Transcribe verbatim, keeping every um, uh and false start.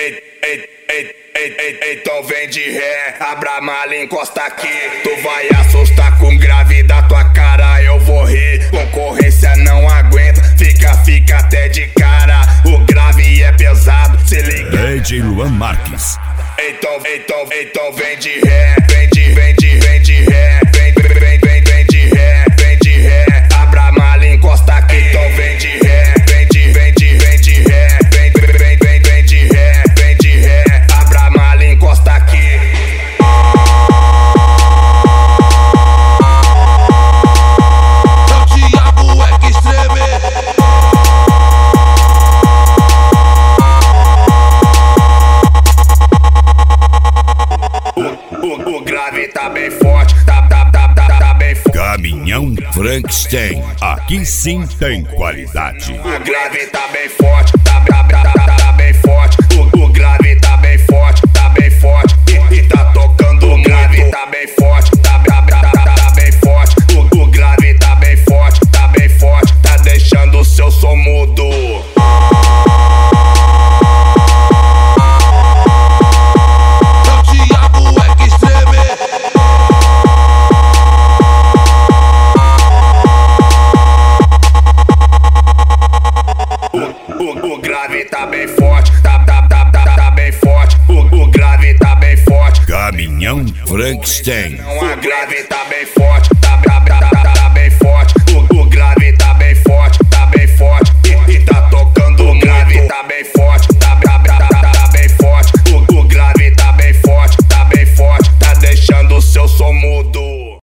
Ei, ei, ei, ei, ei, então vem de ré, abra a mala e encosta aqui. Tu vai assustar com grave da tua cara, eu vou rir. Concorrência não aguenta, fica, fica até de cara. O grave é pesado, se liga. D J Luan Marques. Então, então, então vem de ré, vem de, vem de, vem de ré, vem, vem, vem, vem, vem de ré, vem de ré, abra a mala e encosta aqui. Então vem de ré, vem de, vem de, vem de ré, vem, vem, vem, vem, vem de ré, vem de ré, abra a mala e encosta aqui. O diabo é que estreme. O, o grave tá bem forte, tá, tá, tá, tá, tá bem forte. Caminhão Frankenstein, aqui sim tem qualidade. O grave tá bem forte.